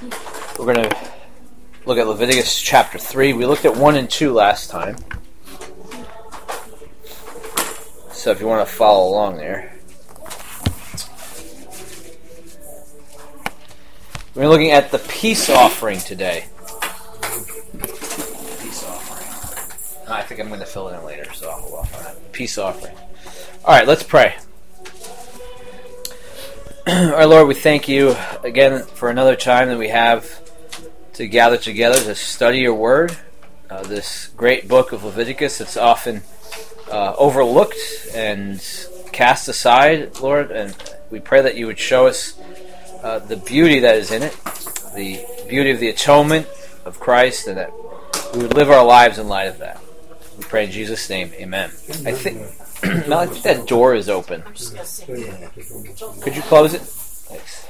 We're going to look at Leviticus chapter 3. We looked at 1 and 2 last time. So if you want to follow along there. We're looking at the peace offering today. Peace offering. I think I'm going to fill it in later, so I'll hold off on that. Peace offering. All right, let's pray. Our Lord, we thank you again for another time that we have to gather together to study your word. This great book of Leviticus that's often overlooked and cast aside, Lord, and we pray that you would show us the beauty that is in it, the beauty of the atonement of Christ, and that we would live our lives in light of that. We pray in Jesus' name, amen. I think that door is open. Could you close it? Thanks.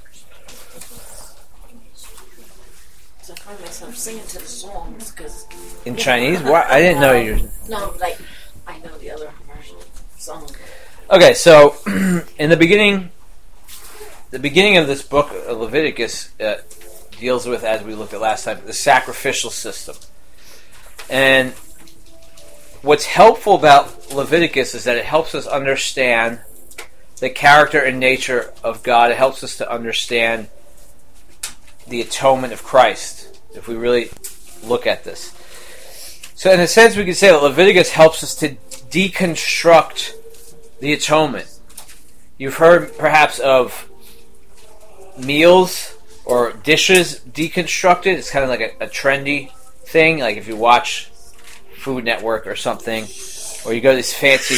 I find myself singing to the songs because in Chinese? What? I didn't know you. No, like I know the other version song. Okay, so in the beginning of this book of Leviticus deals with, as we looked at last time, the sacrificial system. And what's helpful about Leviticus is that it helps us understand the character and nature of God. It helps us to understand the atonement of Christ, if we really look at this. So in a sense, we could say that Leviticus helps us to deconstruct the atonement. You've heard perhaps of meals or dishes deconstructed. It's kind of like a trendy thing, like if you watch Food Network or something, or you go to these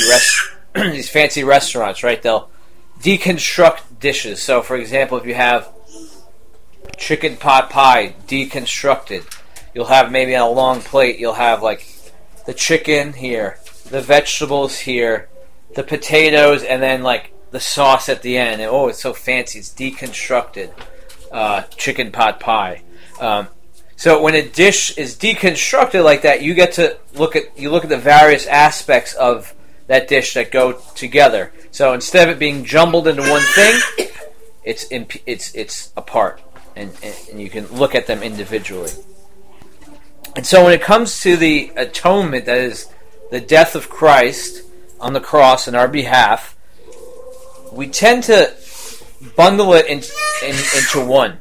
fancy restaurants, right? They'll deconstruct dishes. So, for example, if you have chicken pot pie deconstructed, you'll have maybe on a long plate, you'll have like the chicken here, the vegetables here, the potatoes, and then like the sauce at the end. And, oh, it's so fancy! It's deconstructed chicken pot pie. So when a dish is deconstructed like that, you get to look at the various aspects of that dish that go together. So instead of it being jumbled into one thing, it's apart, and you can look at them individually. And so when it comes to the atonement, that is the death of Christ on the cross in our behalf, we tend to bundle it into one,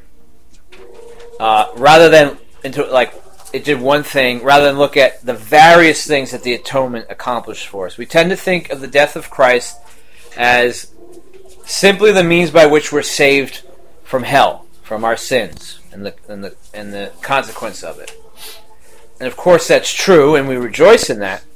rather than into like it did one thing, rather than look at the various things that the atonement accomplished for us. We tend to think of the death of Christ as simply the means by which we're saved from hell, from our sins, and the consequence of it. And of course that's true, and we rejoice in that.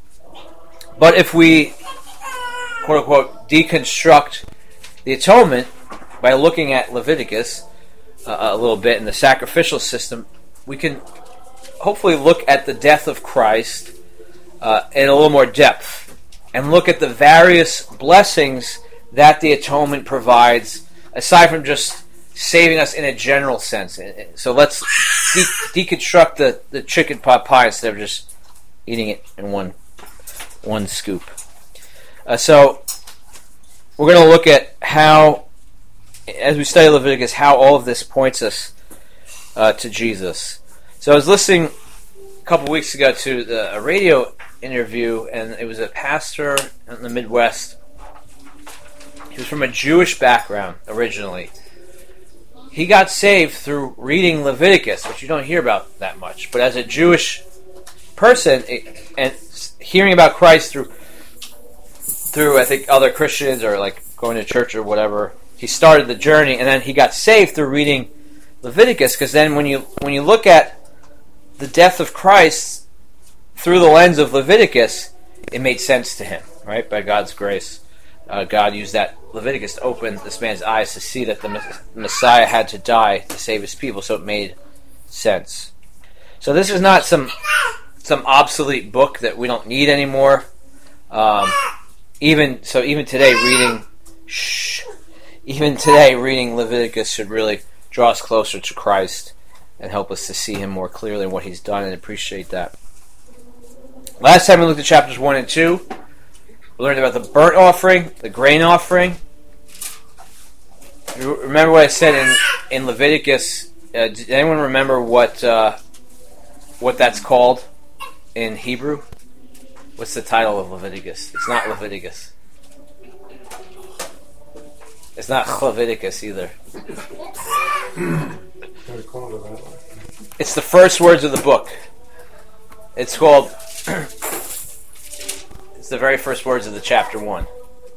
But if we, quote unquote, deconstruct the atonement by looking at Leviticus a little bit in the sacrificial system, we can hopefully look at the death of Christ in a little more depth and look at the various blessings that the atonement provides, aside from just saving us in a general sense. So let's deconstruct the chicken pot pie instead of just eating it in one scoop. So we're going to look at how, as we study Leviticus, how all of this points us to Jesus. So I was listening a couple weeks ago to a radio interview, and it was a pastor in the Midwest. He was from a Jewish background originally. He got saved through reading Leviticus, which you don't hear about that much. But as a Jewish person, and hearing about Christ through I think other Christians or like going to church or whatever, he started the journey, and then he got saved through reading Leviticus. Because then when you look at the death of Christ through the lens of Leviticus, it made sense to him, right? By God's grace, God used that Leviticus to open this man's eyes to see that the Messiah had to die to save his people, so it made sense. So this is not some obsolete book that we don't need anymore. Even today, reading Leviticus should really draw us closer to Christ and help us to see him more clearly and what he's done, and appreciate that. Last time we looked at chapters 1 and 2. We learned about the burnt offering, the grain offering. Remember what I said in Leviticus, Does anyone remember what that's called in Hebrew? What's the title of Leviticus? It's not Leviticus. It's not Leviticus either. It's the first words of the book. It's called... it's the very first words of the chapter 1.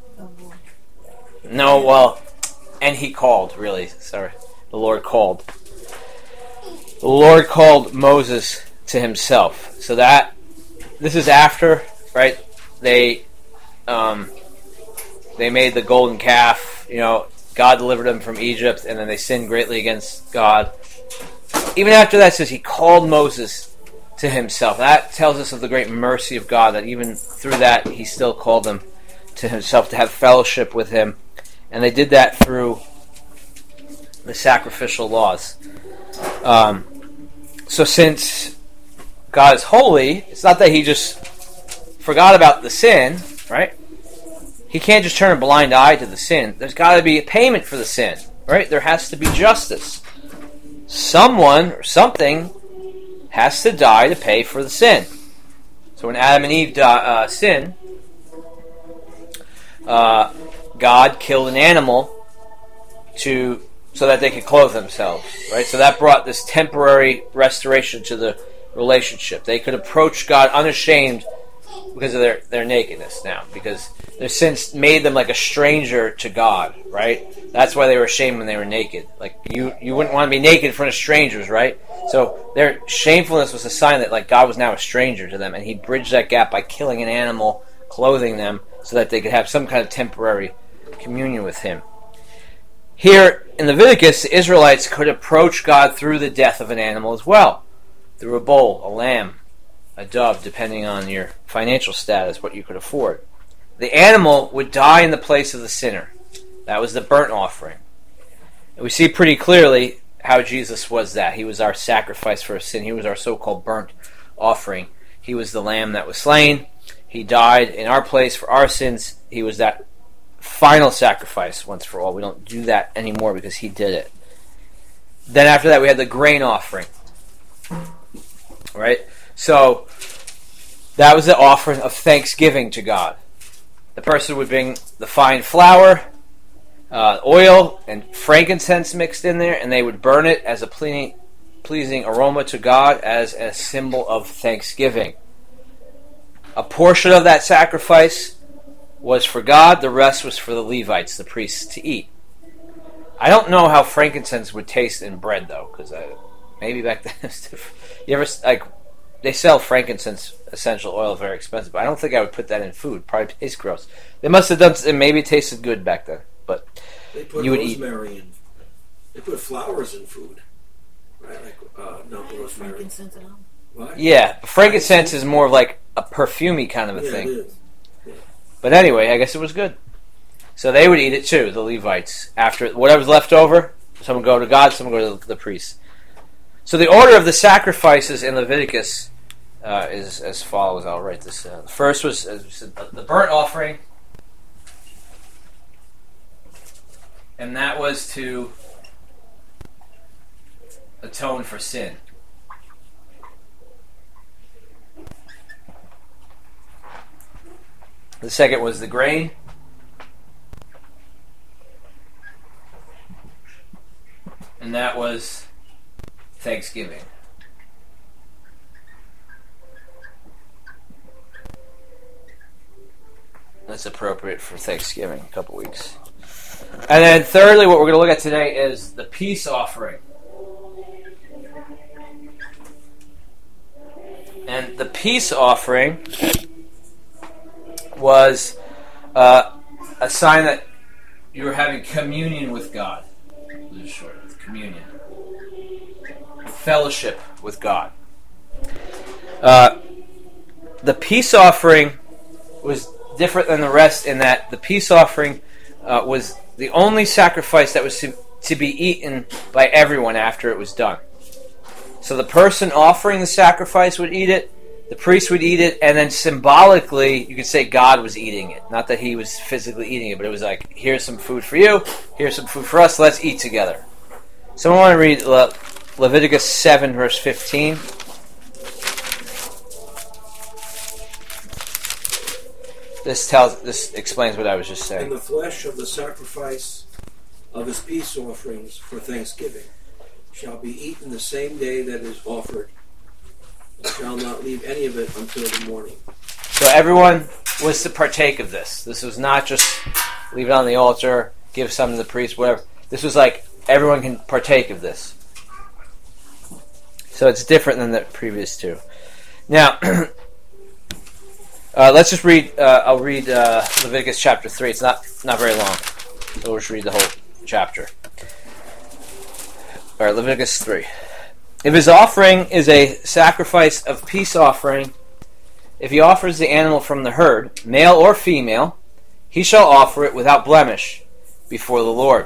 No, well... And he called, really. Sorry. The Lord called. The Lord called Moses to himself. So that... This is after, right? They made the golden calf. You know, God delivered them from Egypt, and then they sinned greatly against God. Even after that, it says he called Moses to himself. That tells us of the great mercy of God, that even through that, he still called them to himself, to have fellowship with him. And they did that through the sacrificial laws. So since God is holy, it's not that he just forgot about the sin, right? He can't just turn a blind eye to the sin. There's got to be a payment for the sin, right? There has to be justice. Someone or something has to die to pay for the sin. So when Adam and Eve sinned, God killed an animal so that they could clothe themselves, right? So that brought this temporary restoration to the relationship. They could approach God unashamed because of their nakedness now, because their sins made them like a stranger to God, right? That's why they were ashamed when they were naked. Like you wouldn't want to be naked in front of strangers, right? So their shamefulness was a sign that like God was now a stranger to them, and he bridged that gap by killing an animal, clothing them, so that they could have some kind of temporary communion with him. Here in Leviticus, the Israelites could approach God through the death of an animal as well, through a bull, a lamb, a dove, depending on your financial status, what you could afford. The animal would die in the place of the sinner. That was the burnt offering. And we see pretty clearly how Jesus was that. He was our sacrifice for sin. He was our so-called burnt offering. He was the lamb that was slain. He died in our place for our sins. He was that final sacrifice once for all. We don't do that anymore because he did it. Then after that we had the grain offering. Right? So that was the offering of thanksgiving to God. The person would bring the fine flour, oil, and frankincense mixed in there, and they would burn it as a pleasing aroma to God as a symbol of thanksgiving. A portion of that sacrifice was for God, the rest was for the Levites, the priests, to eat. I don't know how frankincense would taste in bread, though, because maybe back then it's different. You ever, like, they sell frankincense essential oil very expensive, but I don't think I would put that in food. Probably tastes gross. They must have done, maybe it tasted good back then, but they put you would rosemary in. They put flowers in food, right? Like no rosemary. Frankincense and all. What? Yeah, frankincense is more like a perfumey kind of a thing. It is. Yeah. But anyway, I guess it was good. So they would eat it too, the Levites. After whatever's left over, some would go to God, some would go to the priests. So the order of the sacrifices in Leviticus is as follows. I'll write this down. The first was, as we said, the burnt offering. And that was to atone for sin. The second was the grain. And that was thanksgiving. That's appropriate for Thanksgiving, a couple weeks. And then thirdly, what we're going to look at today is the peace offering. And the peace offering was a sign that you were having communion with God. This is short. Communion. Fellowship with God. The peace offering was different than the rest in that the peace offering was the only sacrifice that was to be eaten by everyone after it was done. So the person offering the sacrifice would eat it, the priest would eat it, and then symbolically, you could say God was eating it. Not that he was physically eating it, but it was like, here's some food for you, here's some food for us, let's eat together. Someone want to read Leviticus 7, verse 15. This explains what I was just saying. And the flesh of the sacrifice of his peace offerings for thanksgiving shall be eaten the same day that it is offered, and shall not leave any of it until the morning. So everyone was to partake of this. This was not just leave it on the altar, give some to the priest, whatever. This was like everyone can partake of this. So it's different than the previous two. Now, let's just read. I'll read Leviticus chapter 3. It's not very long. So we'll just read the whole chapter. All right, Leviticus 3. If his offering is a sacrifice of peace offering, if he offers the animal from the herd, male or female, he shall offer it without blemish before the Lord.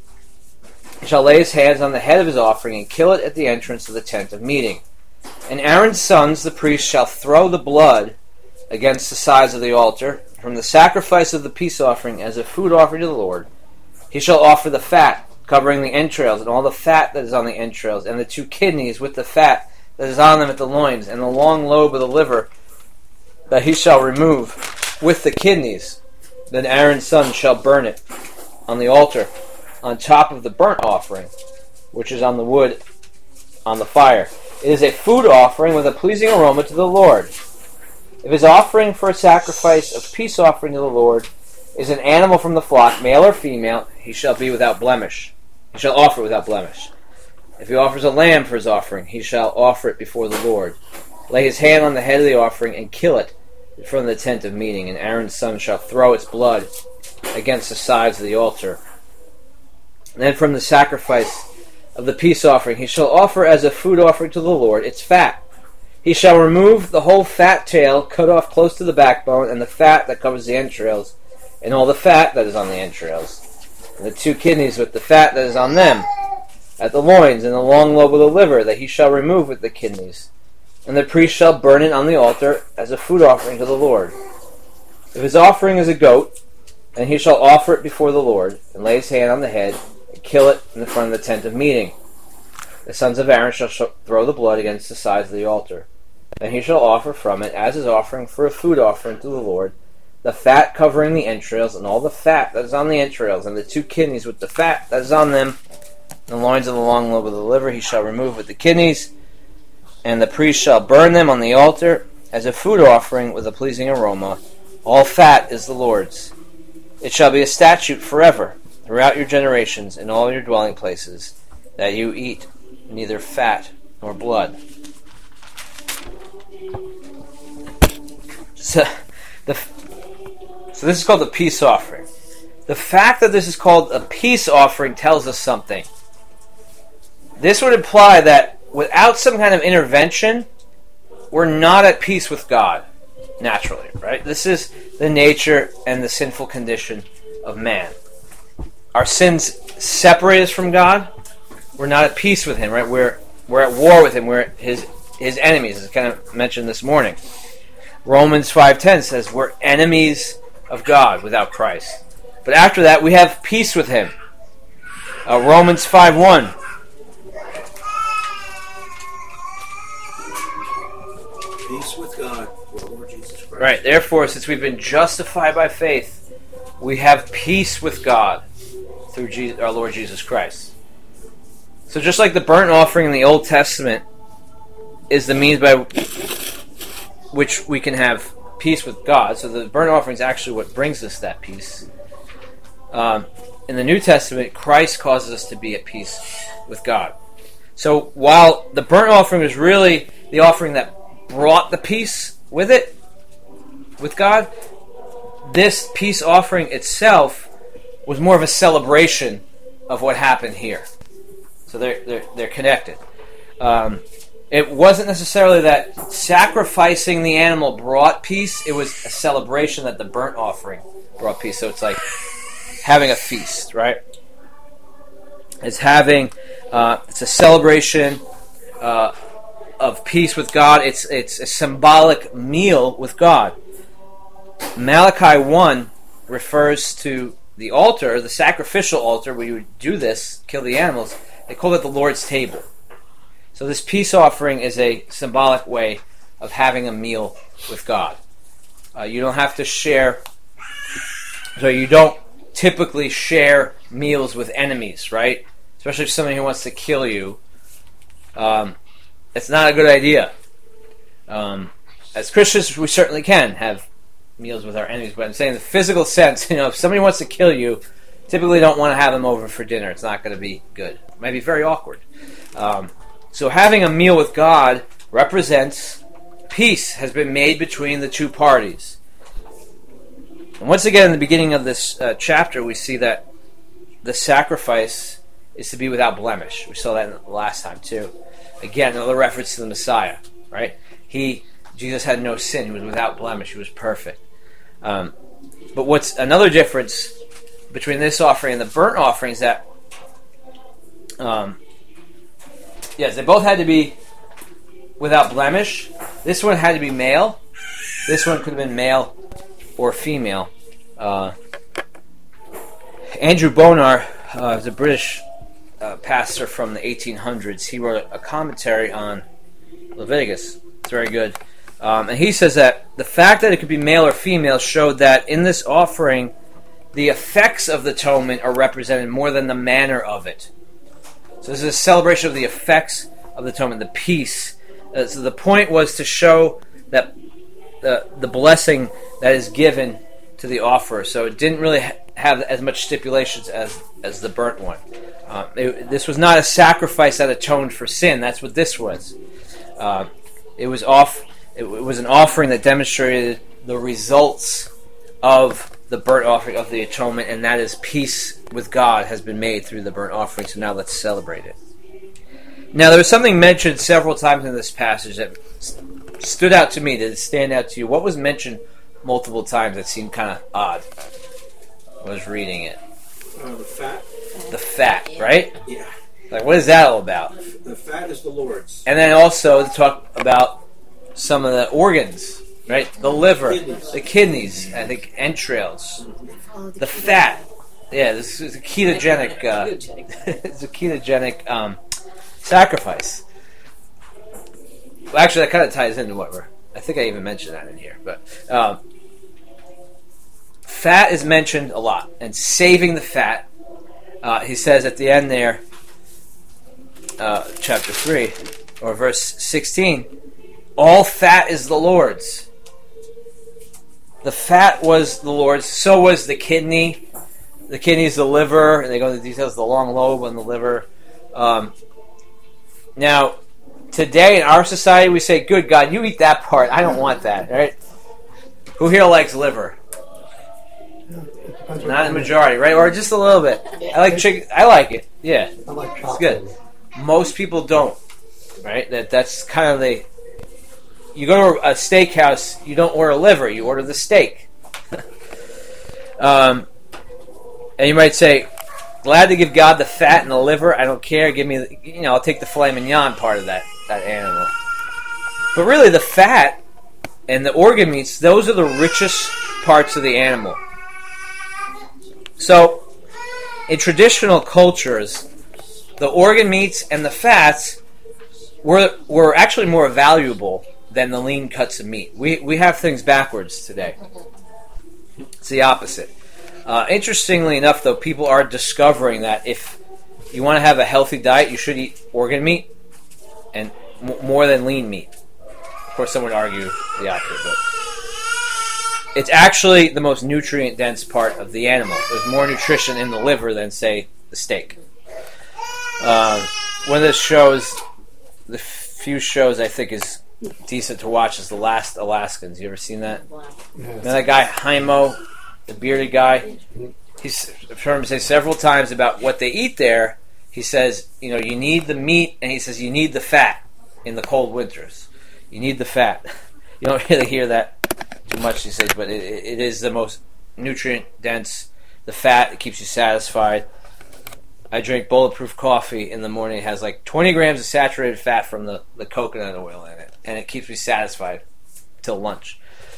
He shall lay his hands on the head of his offering and kill it at the entrance of the tent of meeting. And Aaron's sons, the priests, shall throw the blood against the sides of the altar from the sacrifice of the peace offering as a food offering to the Lord. He shall offer the fat, covering the entrails, and all the fat that is on the entrails, and the 2 kidneys with the fat that is on them at the loins, and the long lobe of the liver that he shall remove with the kidneys. Then Aaron's son shall burn it on the altar on top of the burnt offering, which is on the wood on the fire. It is a food offering with a pleasing aroma to the Lord. If his offering for a sacrifice of peace offering to the Lord is an animal from the flock, male or female, he shall be without blemish. He shall offer it without blemish. If he offers a lamb for his offering, he shall offer it before the Lord. Lay his hand on the head of the offering and kill it in front of the tent of meeting, and Aaron's son shall throw its blood against the sides of the altar. And then from the sacrifice of the peace offering he shall offer as a food offering to the Lord its fat. He shall remove the whole fat tail, cut off close to the backbone, and the fat that covers the entrails, and all the fat that is on the entrails, and the 2 kidneys with the fat that is on them, at the loins, and the long lobe of the liver that he shall remove with the kidneys. And the priest shall burn it on the altar as a food offering to the Lord. If his offering is a goat, then he shall offer it before the Lord, and lay his hand on the head, and kill it in the front of the tent of meeting. The sons of Aaron shall throw the blood against the sides of the altar. Then he shall offer from it, as his offering for a food offering to the Lord, the fat covering the entrails, and all the fat that is on the entrails, and the 2 kidneys with the fat that is on them, and the loins of the long lobe of the liver he shall remove with the kidneys, and the priest shall burn them on the altar as a food offering with a pleasing aroma. All fat is the Lord's. It shall be a statute forever, throughout your generations, in all your dwelling places, that you eat neither fat nor blood. So this is called the peace offering. The fact that this is called a peace offering tells us something. This would imply that without some kind of intervention, we're not at peace with God, naturally, right? This is the nature and the sinful condition of man. Our sins separate us from God. We're not at peace with Him, right? We're at war with Him. We're His enemies, as kind of mentioned this morning. Romans 5:10 says we're enemies of God without Christ. But after that, we have peace with Him. Romans 5:1. Peace with God, the Lord Jesus Christ. Right. Therefore, since we've been justified by faith, we have peace with God through our Lord Jesus Christ. So just like the burnt offering in the Old Testament is the means by which we can have peace with God, so the burnt offering is actually what brings us that peace. In the New Testament, Christ causes us to be at peace with God. So while the burnt offering is really the offering that brought the peace with it, with God, this peace offering itself was more of a celebration of what happened here. So they're connected. It wasn't necessarily that sacrificing the animal brought peace. It was a celebration that the burnt offering brought peace. So it's like having a feast, right? It's a celebration of peace with God. It's a symbolic meal with God. Malachi 1 refers to the altar, the sacrificial altar, where you would do this, kill the animals. They call it the Lord's table. So this peace offering is a symbolic way of having a meal with God. You don't have to share, so you don't typically share meals with enemies, right? Especially if somebody who wants to kill you. It's not a good idea. As Christians, we certainly can have meals with our enemies, but I'm saying in the physical sense, if somebody wants to kill you, typically don't want to have them over for dinner. It's not going to be good. It might be very awkward. So having a meal with God represents peace has been made between the two parties. And once again, in the beginning of this chapter, we see that the sacrifice is to be without blemish. We saw that last time too. Again, another reference to the Messiah, right? Jesus had no sin. He was without blemish. He was perfect. But what's another difference between this offering and the burnt offering is that, yes, they both had to be without blemish. This one had to be male. This one could have been male or female. Andrew Bonar is a British pastor from the 1800s. He wrote a commentary on Leviticus. It's very good. And he says that the fact that it could be male or female showed that in this offering, the effects of the atonement are represented more than the manner of it. So this is a celebration of the effects of the atonement, the peace. So the point was to show that the blessing that is given to the offerer. So it didn't really have as much stipulations as the burnt one. This was not a sacrifice that atoned for sin. That's what this was. It was an offering that demonstrated the results of the burnt offering of the atonement, and that is peace with God has been made through the burnt offering. So now let's celebrate it. Now there was something mentioned several times in this passage that stood out to me. Did it stand out to you? What was mentioned multiple times that seemed kind of odd? I was reading it. The fat. The fat, right? Yeah. Like, what is that all about? The fat is the Lord's. And then also to talk about some of the organs, right? The liver, the kidneys, I think entrails, the fat. Yeah, this is a ketogenic. It's a ketogenic sacrifice. Well, actually, that kind of ties into what I think I even mentioned that in here, but fat is mentioned a lot, and saving the fat. He says at the end there, chapter 3, or verse 16, all fat is the Lord's. The fat was the Lord's, so was the kidney. The kidney is the liver, and they go into the details of the long lobe on the liver. Now, today in our society, we say, good God, you eat that part. I don't want that, right? Who here likes liver? Not the majority, right? Or just a little bit. I like chicken. I like it. Yeah, I like it's good. Most people don't, right? That's kind of the. You go to a steakhouse, you don't order liver, you order the steak. And you might say, glad to give God the fat and the liver. I don't care. Give me, I'll take the filet mignon part of that animal. But really, the fat and the organ meats, those are the richest parts of the animal. So, in traditional cultures, the organ meats and the fats were actually more valuable than the lean cuts of meat. We have things backwards today. It's the opposite. Interestingly enough, though, people are discovering that if you want to have a healthy diet, you should eat organ meat and more than lean meat. Of course, some would argue the opposite, but it's actually the most nutrient-dense part of the animal. There's more nutrition in the liver than, say, the steak. One of the few shows I think is decent to watch is The Last Alaskans. You ever seen that? Yeah. Now that guy, Haimo, the bearded guy, he's heard him say several times about what they eat there. He says, you need the meat, and he says you need the fat in the cold winters. You need the fat. You don't really hear that too much these days, but it is the most nutrient-dense. The fat, it keeps you satisfied. I drink Bulletproof coffee in the morning. It has like 20 grams of saturated fat from the coconut oil in it, and it keeps me satisfied till lunch.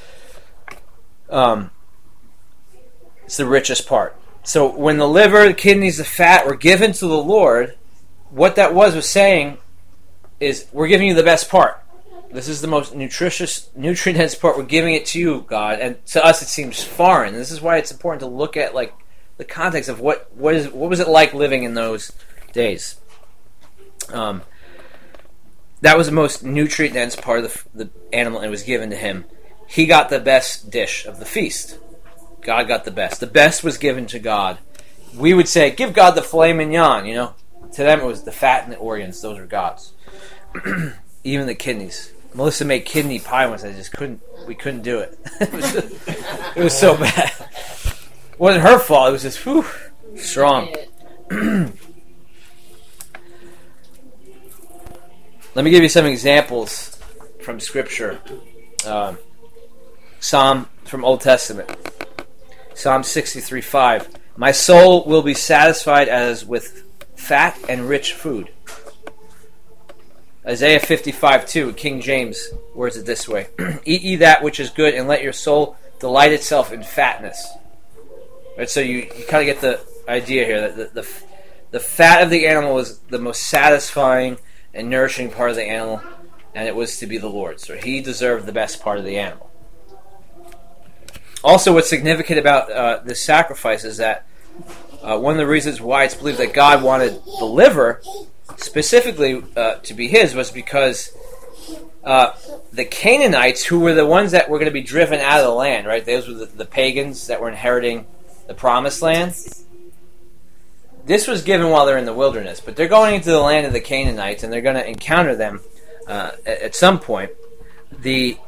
It's the richest part. So when the liver, the kidneys, the fat were given to the Lord, what that was saying, is we're giving you the best part. This is the most nutrient-dense part. We're giving it to you, God, and to us it seems foreign. This is why it's important to look at like the context of what was it like living in those days. That was the most nutrient-dense part of the animal, and it was given to him. He got the best dish of the feast. God got the best. The best was given to God. We would say, give God the filet mignon, you know. To them it was the fat and the organs. Those were God's. Even the kidneys. Melissa made kidney pie once. We couldn't do it. It was so bad. It wasn't her fault. It was just, strong. Let me give you some examples from Scripture. Psalm from Old Testament. Psalm 63:5. My soul will be satisfied as with fat and rich food. Isaiah 55:2, King James words it this way. Eat ye that which is good, and let your soul delight itself in fatness. Right, so you kind of get the idea here that the fat of the animal was the most satisfying and nourishing part of the animal, and it was to be the Lord's. So he deserved the best part of the animal. Also, what's significant about this sacrifice is that one of the reasons why it's believed that God wanted the liver specifically to be his was because the Canaanites, who were the ones that were going to be driven out of the land, right? Those were the pagans that were inheriting the promised land. This was given while they're in the wilderness, but they're going into the land of the Canaanites, and they're going to encounter them at some point. The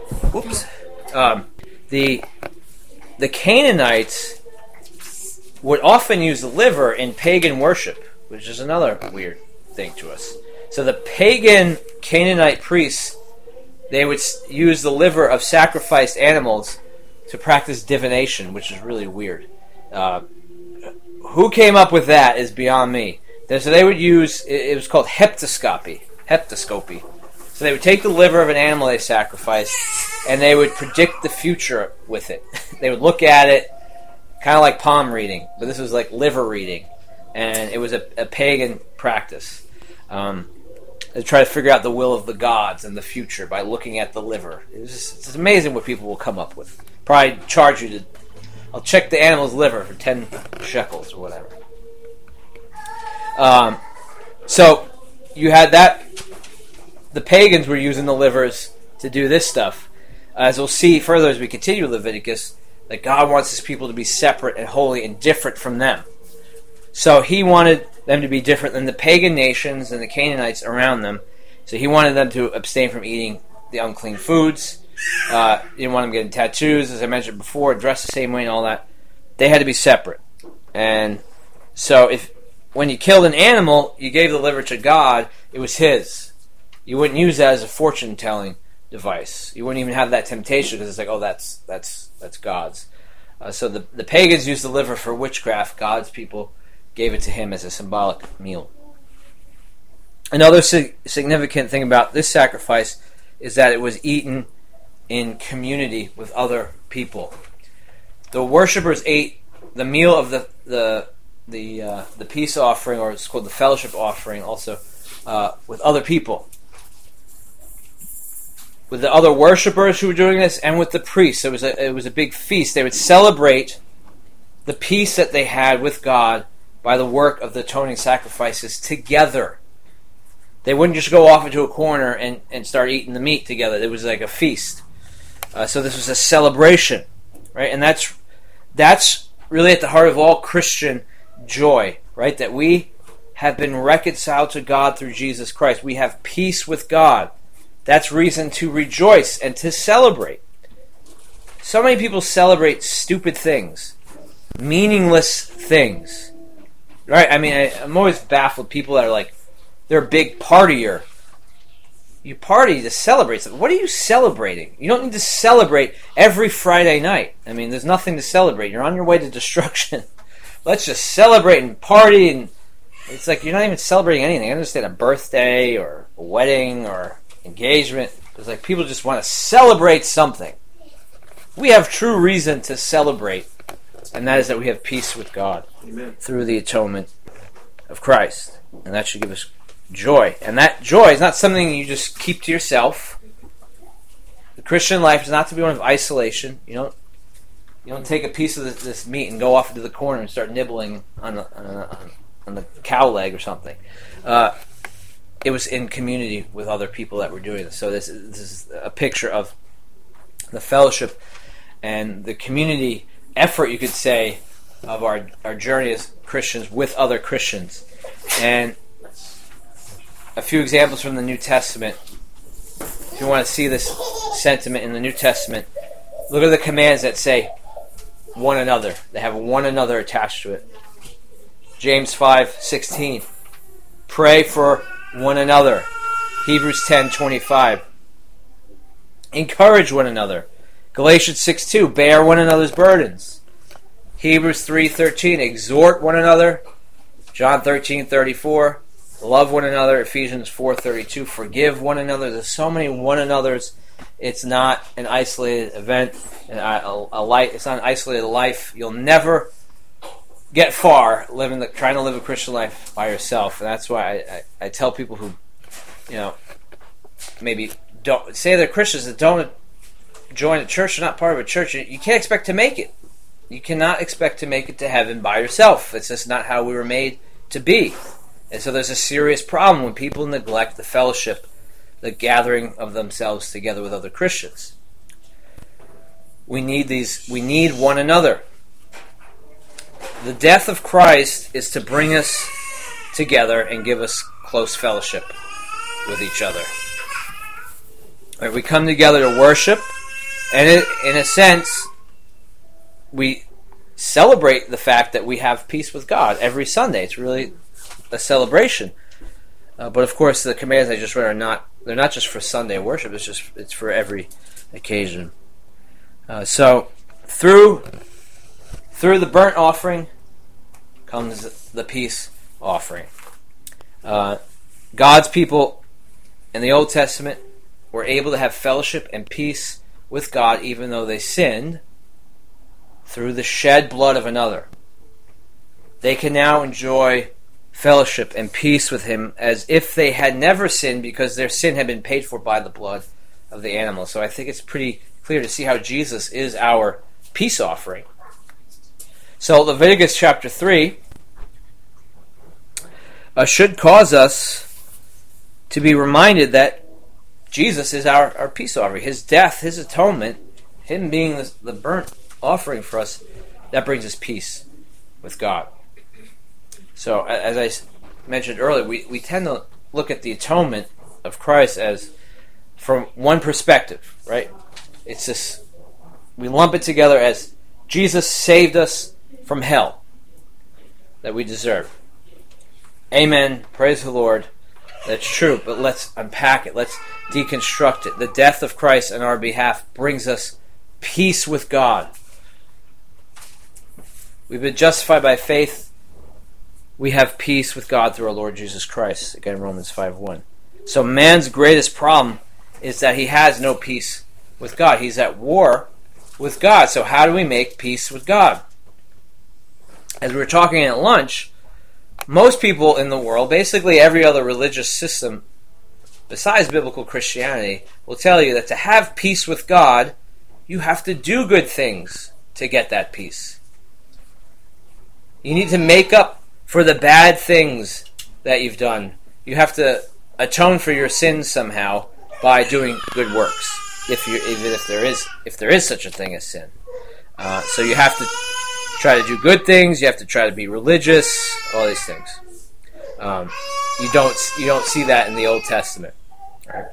Canaanites would often use the liver in pagan worship, which is another weird thing to us. So the pagan Canaanite priests, they would use the liver of sacrificed animals to practice divination, which is really weird. Who came up with that is beyond me. So they would use, it was called heptoscopy. So they would take the liver of an animal they sacrificed, and they would predict the future with it. They would look at it, kind of like palm reading, but this was like liver reading. And it was a pagan practice. They try to figure out the will of the gods and the future by looking at the liver. It's amazing what people will come up with. Probably charge you to, I'll check the animal's liver for 10 shekels or whatever. So you had that. The pagans were using the livers to do this stuff. As we'll see further as we continue Leviticus, that God wants his people to be separate and holy and different from them. So he wanted them to be different than the pagan nations and the Canaanites around them. So he wanted them to abstain from eating the unclean foods. He didn't want them getting tattoos, as I mentioned before, dressed the same way and all that. They had to be separate. And so when you killed an animal, you gave the liver to God, it was his. You wouldn't use that as a fortune-telling device. You wouldn't even have that temptation because it's like, oh, that's God's. So the pagans used the liver for witchcraft. God's people gave it to him as a symbolic meal. Another significant thing about this sacrifice is that it was eaten in community with other people. The worshippers ate the meal of the peace offering, or it's called the fellowship offering, also with other people, with the other worshippers who were doing this, and with the priests. It was a big feast. They would celebrate the peace that they had with God by the work of the atoning sacrifices together. They wouldn't just go off into a corner and start eating the meat together. It was like a feast. So this was a celebration, right? And that's really at the heart of all Christian joy, right? That we have been reconciled to God through Jesus Christ. We have peace with God. That's reason to rejoice and to celebrate. So many people celebrate stupid things, meaningless things. Right? I mean, I'm always baffled. People that are like, they're a big partier. You party to celebrate something. What are you celebrating? You don't need to celebrate every Friday night. I mean, there's nothing to celebrate. You're on your way to destruction. Let's just celebrate and party. And it's like you're not even celebrating anything. I understand a birthday or a wedding or engagement. It's like people just want to celebrate something. We have true reason to celebrate, and that is that we have peace with God. Amen. Through the atonement of Christ. And that should give us joy. And that joy is not something you just keep to yourself. The Christian life is not to be one of isolation. You don't take a piece of this meat and go off into the corner and start nibbling on the cow leg or something. It was in community with other people that were doing this. So this is a picture of the fellowship and the community effort, you could say, of our journey as Christians with other Christians. And a few examples from the New Testament. If you want to see this sentiment in the New Testament, look at the commands that say one another. They have one another attached to it. James 5:16. Pray for one another. Hebrews 10:25. Encourage one another. Galatians 6:2. Bear one another's burdens. Hebrews 3:13. Exhort one another. John 13:34. Love one another. Ephesians 4:32. Forgive one another. There's so many one another's. It's not an isolated event. It's not an isolated life. You'll never get far trying to live a Christian life by yourself. And that's why I tell people who, maybe don't say they're Christians that don't join a church, or not part of a church. You can't expect to make it. You cannot expect to make it to heaven by yourself. It's just not how we were made to be. And so there's a serious problem when people neglect the fellowship, the gathering of themselves together with other Christians. We need one another. The death of Christ is to bring us together and give us close fellowship with each other. Right, we come together to worship, and in a sense, we celebrate the fact that we have peace with God every Sunday. It's really a celebration. But of course, the commands I just read they're not just for Sunday worship. It's for every occasion. So through the burnt offering comes the peace offering. God's people in the Old Testament were able to have fellowship and peace with God even though they sinned through the shed blood of another. They can now enjoy fellowship and peace with Him as if they had never sinned because their sin had been paid for by the blood of the animal. So I think it's pretty clear to see how Jesus is our peace offering. So Leviticus chapter 3 should cause us to be reminded that Jesus is our peace offering. His death, His atonement, Him being the burnt offering for us, that brings us peace with God. So as I mentioned earlier, we tend to look at the atonement of Christ as from one perspective, right? It's this, we lump it together as Jesus saved us from hell that we deserve. Amen. Praise the Lord. That's true, but let's unpack it. Let's deconstruct it. The death of Christ on our behalf brings us peace with God. We've been justified by faith. We have peace with God through our Lord Jesus Christ. Again, Romans 5:1. So man's greatest problem is that he has no peace with God. He's at war with God. So how do we make peace with God? As we were talking at lunch, most people in the world, basically every other religious system besides biblical Christianity, will tell you that to have peace with God, you have to do good things to get that peace. You need to make up for the bad things that you've done. You have to atone for your sins somehow by doing good works, even if there is such a thing as sin. So you have to try to do good things. You have to try to be religious. All these things. You don't see that in the Old Testament, right?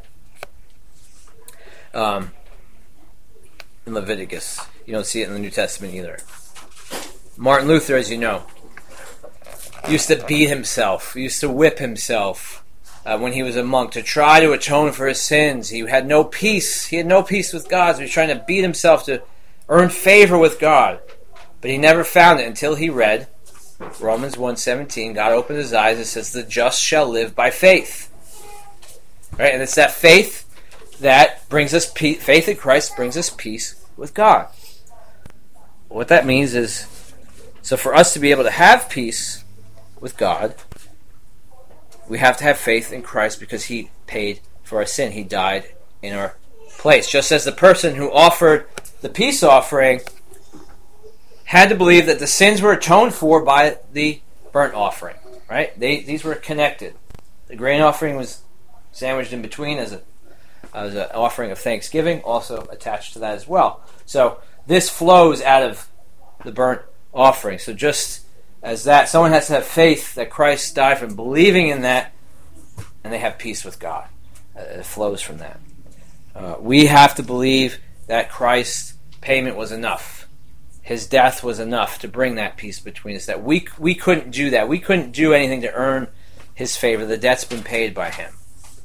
In Leviticus, you don't see it in the New Testament either. Martin Luther, as you know, used to beat himself, used to whip himself when he was a monk to try to atone for his sins. He had no peace. He had no peace with God, so he was trying to beat himself to earn favor with God. But he never found it until he read Romans 1:17. God opened his eyes and says, "The just shall live by faith." Right, and it's that faith that brings us peace. Faith in Christ brings us peace with God. What that means is, so for us to be able to have peace with God, we have to have faith in Christ because he paid for our sin. He died in our place. Just as the person who offered the peace offering had to believe that the sins were atoned for by the burnt offering. Right? These were connected. The grain offering was sandwiched in between as an offering of thanksgiving, also attached to that as well. So this flows out of the burnt offering. So just as that, someone has to have faith that Christ died for them, believing in that, and they have peace with God. It flows from that. We have to believe that Christ's payment was enough. His death was enough to bring that peace between us. That we couldn't do that. We couldn't do anything to earn his favor. The debt's been paid by him.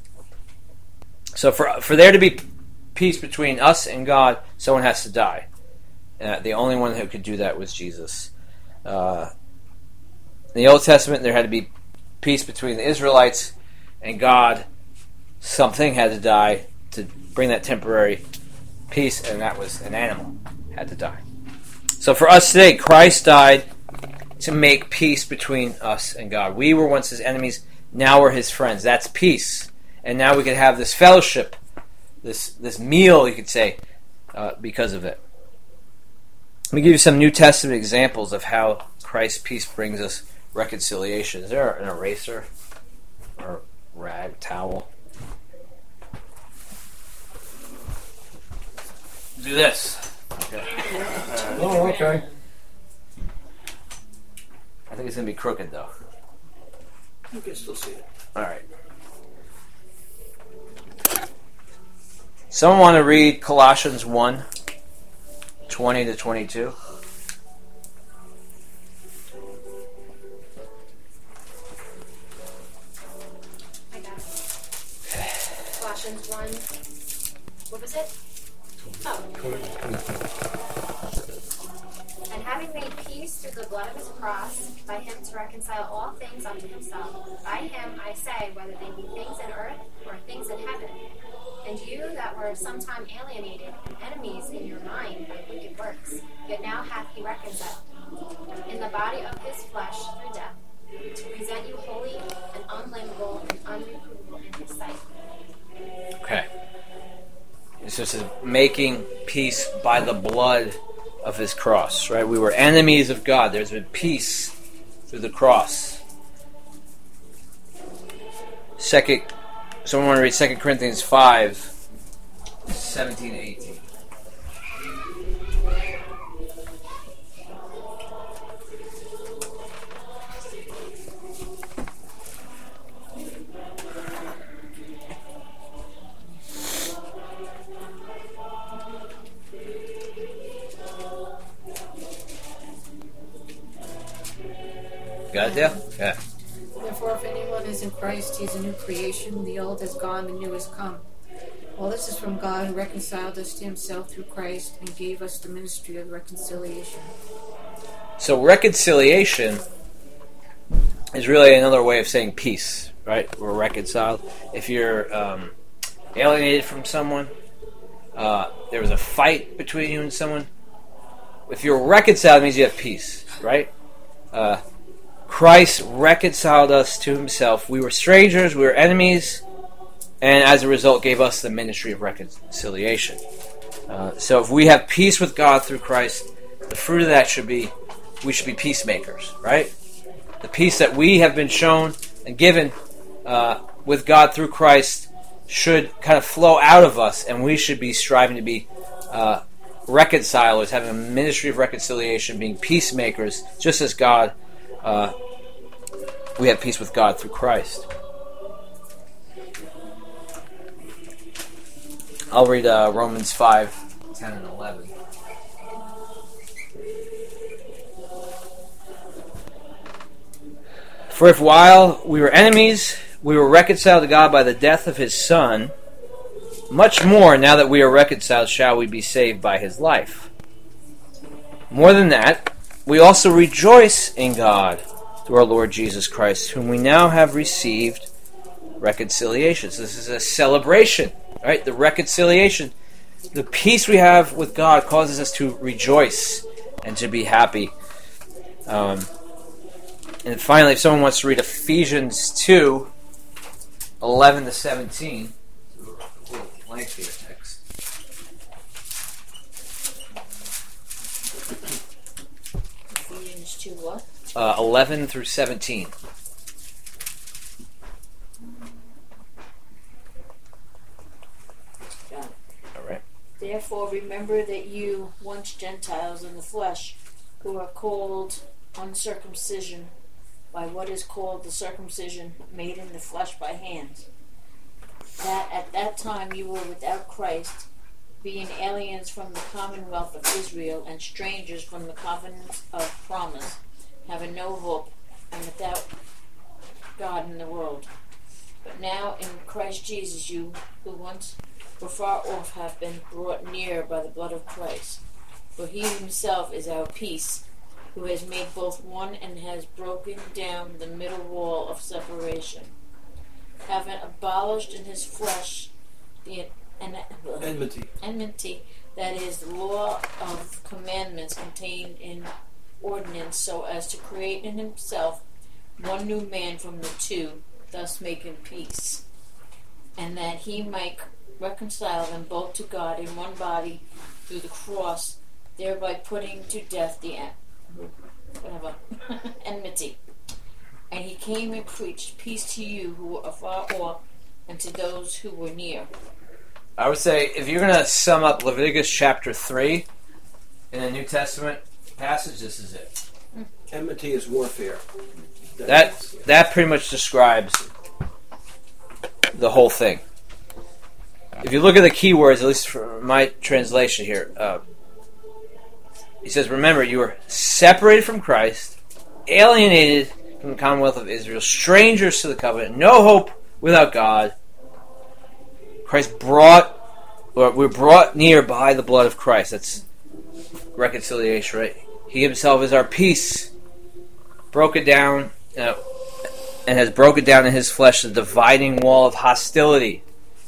So for there to be peace between us and God, someone has to die. The only one who could do that was Jesus. In the Old Testament, there had to be peace between the Israelites and God. Something had to die to bring that temporary peace, and that was an animal had to die. So for us today, Christ died to make peace between us and God. We were once his enemies, now we're his friends. That's peace. And now we can have this fellowship, this meal, you could say, because of it. Let me give you some New Testament examples of how Christ's peace brings us reconciliation. Is there an eraser or rag, towel? Do this. Okay. Oh, okay. I think it's going to be crooked, though. You can still see it. All right. Someone want to read Colossians 1, 20 to 22? I got it. Colossians 1. What was it? Oh. And having made peace through the blood of his cross, by him to reconcile all things unto himself. By him, I say, whether they be things in earth or things in heaven. And you that were sometime alienated and enemies in your mind by wicked works, yet now hath he reconciled in the body of his flesh through death, to present you holy and unblameable and unreprovable in his sight. Okay. This is making peace by the blood of his cross, right? We were enemies of God. There's been peace through the cross. Someone want to read 2 Corinthians 5, 17 to 18. Got it there? Yeah. Therefore, if anyone is in Christ, he is a new creation. The old is gone, the new has come. All this is from God, who reconciled us to himself through Christ and gave us the ministry of reconciliation. So reconciliation is really another way of saying peace, right? We're reconciled. If you're alienated from someone, there was a fight between you and someone. If you're reconciled, it means you have peace, right? Christ reconciled us to himself. We were strangers, we were enemies, and as a result gave us the ministry of reconciliation. So if we have peace with God through Christ, the fruit of that should be, we should be peacemakers, right? The peace that we have been shown and given with God through Christ should kind of flow out of us, and we should be striving to be reconcilers, having a ministry of reconciliation, being peacemakers, just as God, we have peace with God through Christ. I'll read Romans 5, 10 and 11. For if while we were enemies, we were reconciled to God by the death of his Son, much more, now that we are reconciled, shall we be saved by his life. More than that, we also rejoice in God through our Lord Jesus Christ, whom we now have received reconciliation. So this is a celebration, right? The reconciliation. The peace we have with God causes us to rejoice and to be happy. And finally, if someone wants to read Ephesians 2, 11 to 17. A little lengthier text. Ephesians 2 what? 11 through 17. Got it. All right. Therefore remember that you, once Gentiles in the flesh, who are called uncircumcision by what is called the circumcision made in the flesh by hands, that at that time you were without Christ, being aliens from the commonwealth of Israel and strangers from the covenants of promise, having no hope and without God in the world. But now in Christ Jesus you, who once were far off, have been brought near by the blood of Christ. For he himself is our peace, who has made both one and has broken down the middle wall of separation, having abolished in his flesh the enmity, that is, the law of commandments contained in ordinance, so as to create in himself one new man from the two, thus making peace, and that he might reconcile them both to God in one body through the cross, thereby putting to death the enmity. And he came and preached peace to you who were afar off and to those who were near. I would say, if you're going to sum up Leviticus chapter 3 in a New Testament passage, this is it. Enmity is warfare. That pretty much describes the whole thing. If you look at the key words, at least for my translation here, he says, remember, you were separated from Christ, alienated from the commonwealth of Israel, strangers to the covenant, no hope without God. We're brought near by the blood of Christ. That's reconciliation, right? He himself is our peace, broke it down, and has broken down in his flesh the dividing wall of hostility.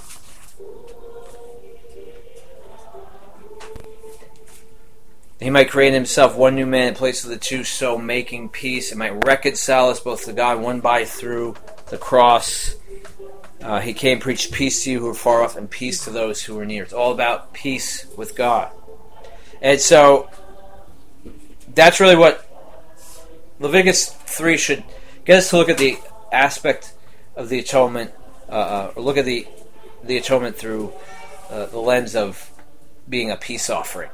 He might create in himself one new man in place of the two, so making peace. It might reconcile us both to God, one by through the cross. He came, preached peace to you who are far off, and peace to those who are near. It's all about peace with God. And so, that's really what Leviticus 3 should get us to look at the aspect of the atonement, or look at the atonement through the lens of being a peace offering.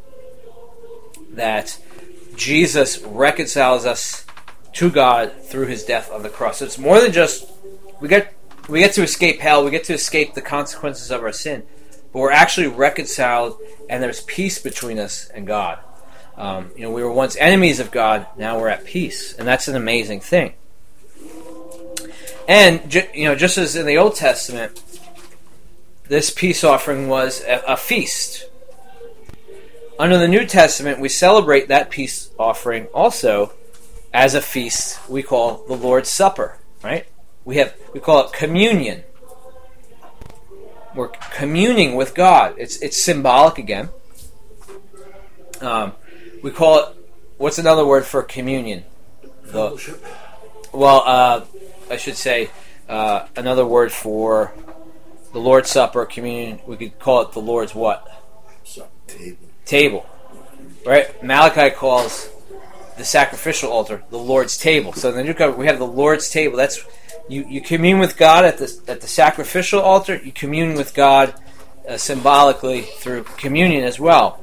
That Jesus reconciles us to God through his death on the cross. So it's more than just we get to escape hell, we get to escape the consequences of our sin, but we're actually reconciled, and there's peace between us and God. We were once enemies of God, now we're at peace, and that's an amazing thing. And just as in the Old Testament, this peace offering was a feast. Under the New Testament, we celebrate that peace offering also as a feast we call the Lord's Supper, right? We call it communion. We're communing with God. It's symbolic again. We call it, what's another word for communion? Fellowship. I should say another word for the Lord's Supper, communion. We could call it the Lord's what? Table. Right? Malachi calls the sacrificial altar the Lord's table. So in the New Covenant, we have the Lord's table. That's you commune with God at the sacrificial altar. You commune with God symbolically through communion as well.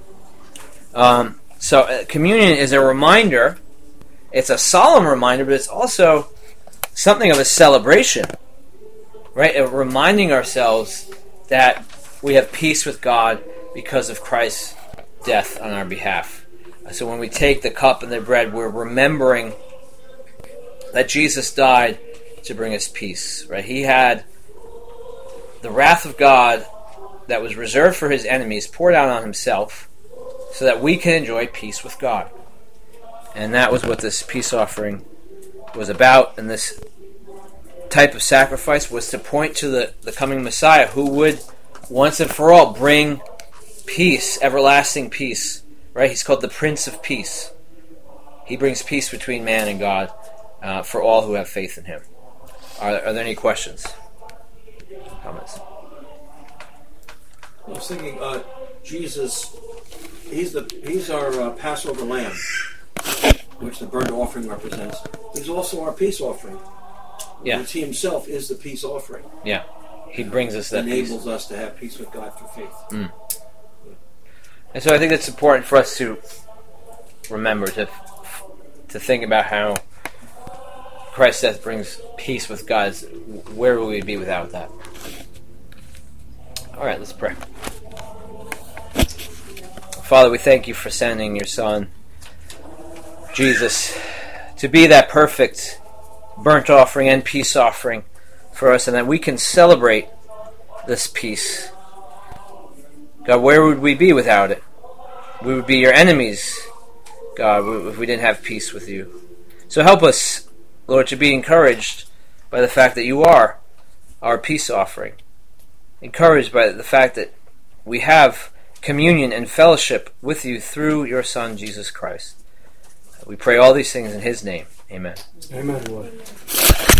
So communion is a reminder. It's a solemn reminder, but it's also something of a celebration, right? Reminding ourselves that we have peace with God because of Christ's death on our behalf. So when we take the cup and the bread, we're remembering that Jesus died to bring us peace, right? He had the wrath of God that was reserved for his enemies poured out on himself so that we can enjoy peace with God. And that was what this peace offering was about, and this type of sacrifice was to point to the coming Messiah who would once and for all bring peace, everlasting peace, right? He's called the Prince of Peace. He brings peace between man and God for all who have faith in him. Are there any questions? comments. I was thinking, Jesus, he's our Passover lamb, which the burnt offering represents. He's also our peace offering. Yeah. Because he himself is the peace offering. Yeah. He brings us that peace. Enables us to have peace with God through faith. And so I think it's important for us to remember to think about how Christ's death brings peace with God. Where will we be without that? All right, let's pray. Father, we thank you for sending your Son, Jesus, to be that perfect burnt offering and peace offering for us, and that we can celebrate this peace. God, where would we be without it? We would be your enemies, God, if we didn't have peace with you. So help us, Lord, to be encouraged by the fact that you are our peace offering. Encouraged by the fact that we have communion and fellowship with you through your Son, Jesus Christ. We pray all these things in his name. Amen. Amen, Lord.